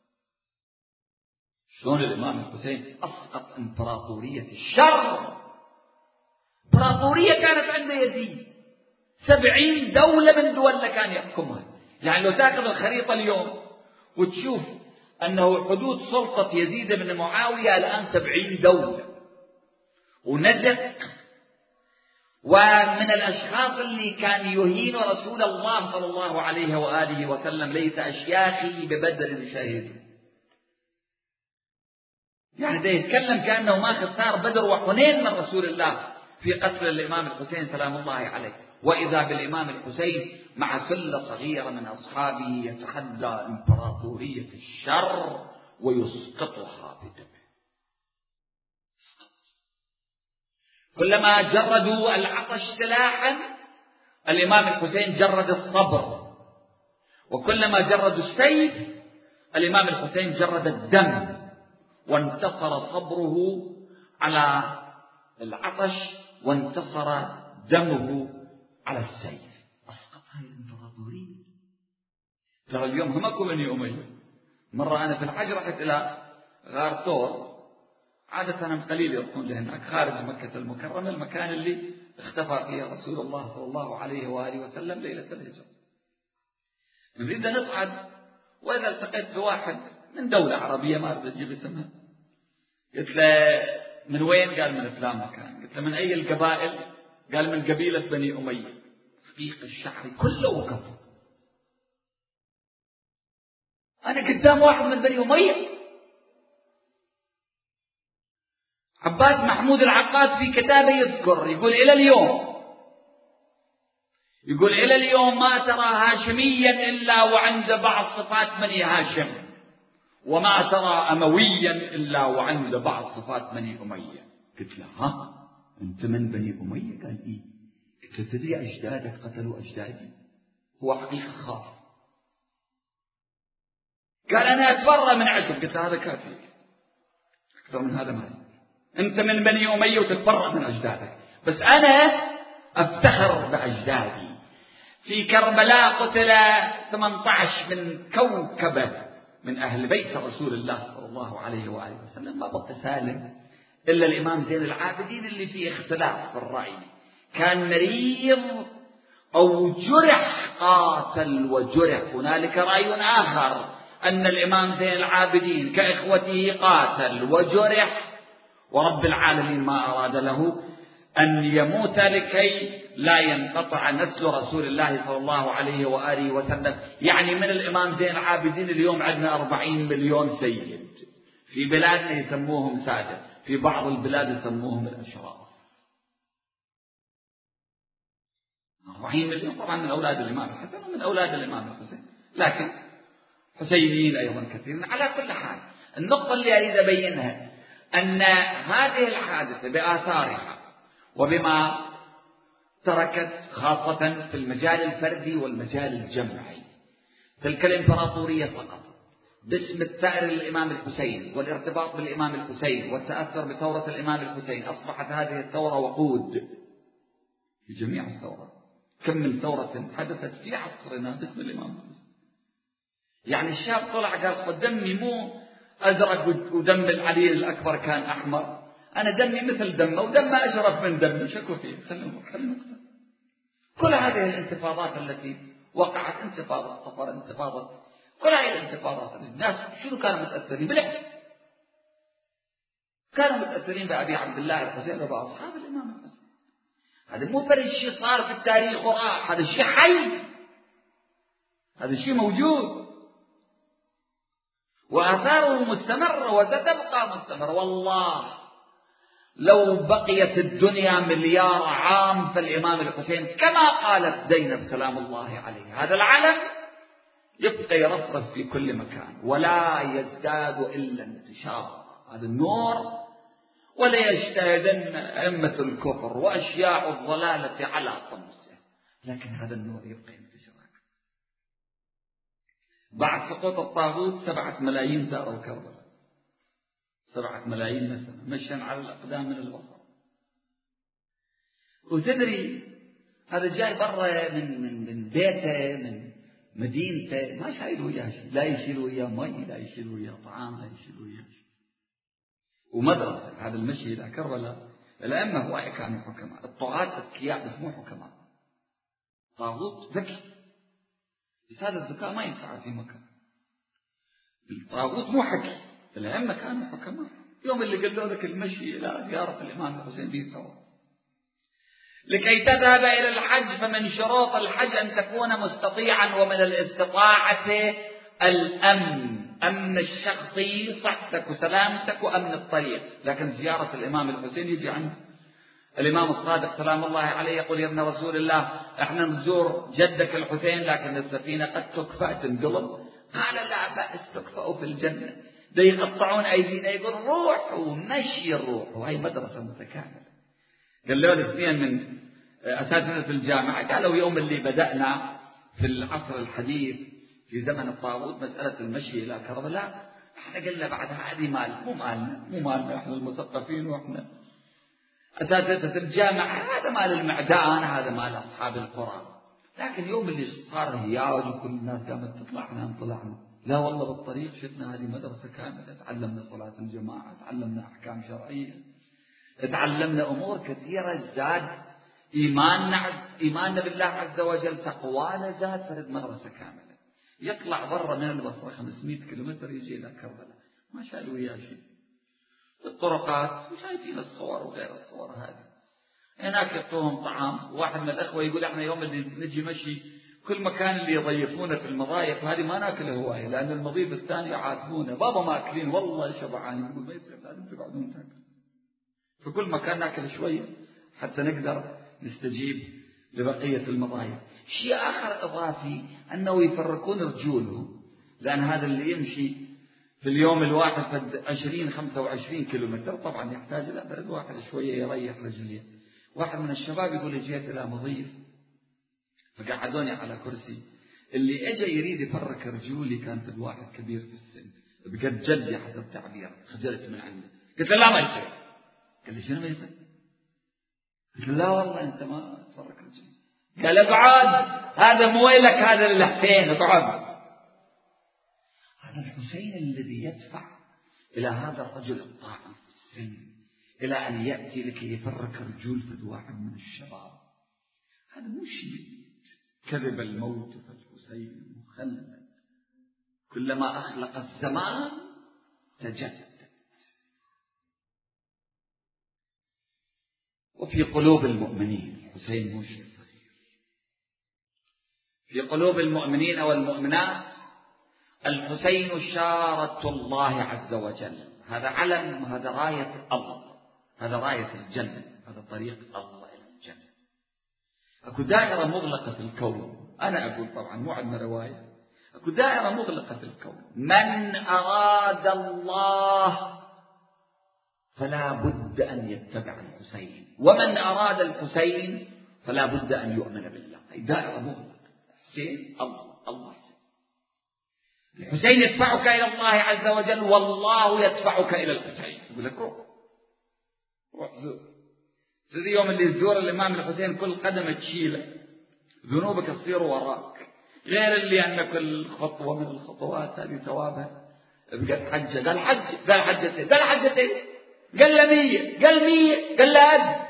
شلون الإمام الحسين أسقط إمبراطورية الشر. إمبراطورية كانت عند يزيد 70 دولة من دولة كان يحكمها. يعني لو تأخذ الخريطة اليوم وتشوف أنه حدود سلطة يزيد بن معاوية الآن 70 دولة ونزق. ومن الأشخاص اللي كان يهين رسول الله صلى الله عليه وآله وسلم ليس أشياخي ببدر شهيد، يعني ده يتكلم كأنه ماخذ ثار بدر وحنين من رسول الله في قتل الإمام الحسين سلام الله عليه. وإذا بالإمام الحسين مع سلة صغيرة من أصحابه يتحدى إمبراطورية الشر ويسقطها بدمه. كلما جردوا العطش سلاحا الإمام الحسين جرد الصبر، وكلما جردوا السيف الإمام الحسين جرد الدم، وانتصر صبره على العطش وانتصر دمه على السيف. أسقط هذه الإمبراطورية. ترى اليوم همكم بني أمية. مرة أنا في الحج رحت إلى غار ثور، عادة أنا قليل يروحون لهناك خارج مكة المكرمة، المكان اللي اختفى فيه رسول الله صلى الله عليه وآله وسلم ليلة الهجرة. نريد نصعد، وإذا التقيت بواحد من دولة عربية ما أريد أجيب اسمها، قلت له من وين؟ قال من فلان مكان. قلت له من أي القبائل؟ قال من قبيلة بني أمية. حقيقة الشعر كله وقف. أنا قدام واحد من بني أمية. عباس محمود العقاد في كتابه يذكر، يقول إلى اليوم ما ترى هاشميا إلا وعند بعض صفات بني هاشم، وما ترى أمويا إلا وعند بعض صفات بني أمية. قلت له ها أنت من بني أمية؟ قال إيه. قلت له تدري أجدادك قتلوا أجدادي؟ هو حقيقة خاف. قال أنا أتبرأ من عندكم. قلت له هذا كافي، أكثر من هذا ما يمكن. أنت من بني أمية وتتبرأ من أجدادك، بس أنا أفتخر بأجدادي. في كربلاء قتل 18 من كوكبة من أهل بيت رسول الله صلى الله عليه وآله وسلم، ما بقى سالم إلا الإمام زين العابدين اللي فيه اختلاف في الرأي، كان مريض أو جرح، قاتل وجرح. هنالك رأي آخر أن الإمام زين العابدين كإخوته قاتل وجرح ورب العالمين ما أراد له أن يموت لكي لا ينقطع نسل رسول الله صلى الله عليه وآله وسلم. يعني من الإمام زين العابدين اليوم عندنا 40 مليون سيد، في بلادنا يسموهم سادة، في بعض البلاد يسموهم الأشراف. 40 مليون طبعا من أولاد الإمام الحسن ومن أولاد الإمام الحسين، لكن حسينيين أيضا كثيرين. على كل حال، النقطة اللي أريد أبينها أن هذه الحادثة بآثارها وبما تركت خاصة في المجال الفردي والمجال الجمعي، تلك الإمبراطورية سقطت باسم الثأر للإمام الحسين والارتباط بالإمام الحسين والتأثر بثورة الإمام الحسين. أصبحت هذه الثورة وقود في جميع الثورات. كم من ثورة حدثت في عصرنا باسم الإمام الحسين. يعني الشاب طلع قال دمي مو أزرق ودم العلي الأكبر كان أحمر، أنا دمي مثل دمه ودمه أشرف من دمي، شكوا فيه. خلينا كل هذه الانتفاضات التي وقعت، انتفاضة صفر، انتفاضة، كل هذه الانتفاضات، الناس شنو كانوا متأثرين؟ بالعكس كانوا متأثرين بأبي عبد الله الحسين وبأصحاب الإمام الحسين. هذا مو فرد شيء صار في التاريخ وراح، هذا شيء حي، هذا شيء موجود وآثاره مستمرة وستبقى مستمرة. والله لو بقيت الدنيا مليار عام فالإمام الحسين كما قالت زينب سلام الله عليه، هذا العلم يبقى يرفرف في كل مكان ولا يزداد إلا انتشارا، هذا النور، ولا يجتهدن أئمة الكفر وأشياع الضلالة على طمسه، لكن هذا النور يبقى ينتشر. بعد سقوط الطاغوت 7 ملايين زاروا كربلاء، 7 ملايين نسمة مشيا على الأقدام من البصر. وتدري هذا جاي برا من بيته، من مدينته، ما شايل وياه شيء، لا يشيل وياه مي، لا يشيل وياه طعام، لا يشيل وياه شيء. ومدرسة هذا المشي إلى كربلاء، الأئمة هواية كانوا حكماء، الطغاة أذكياء بس مو حكماء. طاغوت ذكي، بس هذا الذكاء ما ينفع في مكان. الطاغوت مو حكي، الأئمة كانوا حكماء. يوم اللي قالوا لك المشي إلى زيارة الإمام الحسين به ثواب. لكي تذهب إلى الحج فمن شروط الحج أن تكون مستطيعا، ومن الاستطاعة الأمن، أمن الشخصي، صحتك وسلامتك وأمن الطريق. لكن زيارة الإمام الحسين يجي عند الإمام الصادق سلام الله عليه يقول يا ابن رسول الله احنا نزور جدك الحسين لكن السفينة قد تكفأ تنقلب. قال لا بأس تكفأ في الجنة. ده يقطعون أيدينا يقول روح ومشي الروح. وهي مدرسة متكاملة. قال له الاثنين من أساتذة الجامعة قالوا يوم اللي بدأنا في العصر الحديث في زمن الطاغوت مسألة المشي إلى كربلاء، احنا قلنا بعد هذه مو مالنا احنا المثقفين واحنا أساتذة الجامعة، هذا مال المعدان، هذا مال أصحاب القرى. لكن يوم اللي صار هياج وكل الناس قامت تطلع احنا طلعنا. لا والله بالطريق شفنا هذه مدرسة كاملة، تعلمنا صلاة الجماعة، تعلمنا أحكام شرعية، تعلمنا أمور كثيرة، زاد إيماننا بالله عز وجل، تقوانا زاد، صارت مدرسة كاملة. يطلع برا من البصرة 500 كيلومتر يجي إلى كربلاء ما شاء وياه شيء. الطرقات شايفين الصور وغير الصور هذه، هناك يعطوهم طعام. واحد من الأخوة يقول احنا يوم اللي نجي مشي كل مكان اللي يضيفونا في المضايق هذه ما ناكل هواية، لأن المضيف الثاني يعاتبونا بابا ما أكلين والله شبعانين. يقول ما يصير لازم تقعدون تاكل. في كل مكان ناكل شوية حتى نقدر نستجيب لبقية المضايق. شيء آخر إضافي أنه يفرقون رجولهم، لأن هذا اللي يمشي في اليوم الواحد 20-25 كيلومتر طبعا يحتاج إلى فرد واحد شوية يريح رجليه. واحد من الشباب يقول جيت إلى مضيف فقعدوني على كرسي، اللي أجا يريد يفرك رجولي كان في الواحد كبير في السن بقد جدي حسب تعبيره، خجلت من عنده. قلت له لا ما يصير. قال لي شنو ما يصير؟ قلت له لا والله أنت ما تفرك رجولي. قال اقعد، هذا مو لك، هذا للحسين، اقعد. هذا الحسين الذي يدفع إلى هذا الرجل الطاعن في السن إلى أن يأتي لكي يفرك رجول فد واحد من الشباب. هذا مو شيء. كذب الموت فالحسين مخلد، كلما أخلق الزمان تجدد. وفي قلوب المؤمنين، الحسين مو شيء صغير، في قلوب المؤمنين والمؤمنات الحسين شارة الله عز وجل. هذا علم، هذا راية الله، هذا راية الجنة، هذا طريق الله إلى الجنة. أكو دائرة مغلقة في الكون، أنا أقول طبعا مو عندنا رواية، أكو دائرة مغلقة في الكون، من أراد الله فلا بد أن يتبع الحسين، ومن أراد الحسين فلا بد أن يؤمن بالله. هي دائرة مغلقة، حسين الله، الله حسين. الحسين يدفعك إلى الله عز وجل، والله يدفعك إلى الحسين. يقول لك روح زور، زي يوم اللي تزور الإمام الحسين كل قدم تشيله ذنوبك تصير وراك، غير اللي أن كل خطوة من الخطوات هذه ثوابها. بقت حجة، قال حجة، قال حجتين، قال حجتين، قال له 100، قال 100، قال له 1000.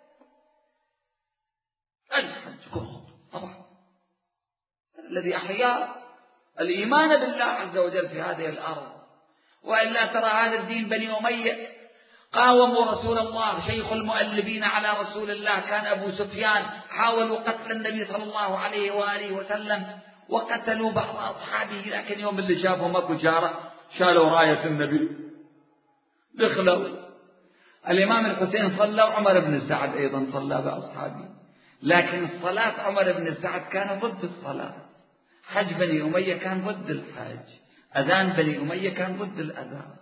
الحج كفر طبعا. الذي أحيا الإيمان بالله عز وجل في هذه الأرض. وإلا ترى هذا الدين بني أمية قاوموا رسول الله، شيخ المؤلبين على رسول الله كان أبو سفيان، حاولوا قتل النبي صلى الله عليه وآله وسلم وقتلوا بعض أصحابه، لكن يوم اللي شافوا ماكو جارة شالوا راية النبي دخلوا. الإمام الحسين صلى، وعمر بن سعد أيضا صلى بأصحابه، لكن صلاة عمر بن سعد كان ضد الصلاة، حج بني أمية كان ضد الحج، أذان بني أمية كان ضد الأذان.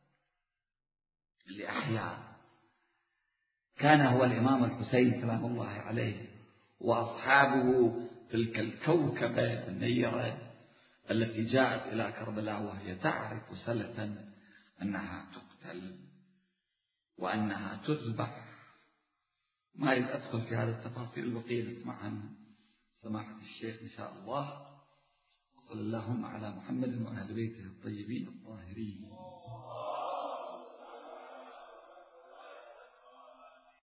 اللي أحيا كان هو الإمام الحسين سلام الله عليه وأصحابه، تلك الكوكبة النيرة التي جاءت إلى كربلاء وهي تعرف سلفا أنها تقتل وأنها تذبح. ما أريد أدخل في هذه التفاصيل، البقية نسمع عن سماحة الشيخ إن شاء الله. وصلى اللهم على محمد وأهل بيته الطيبين الطاهرين.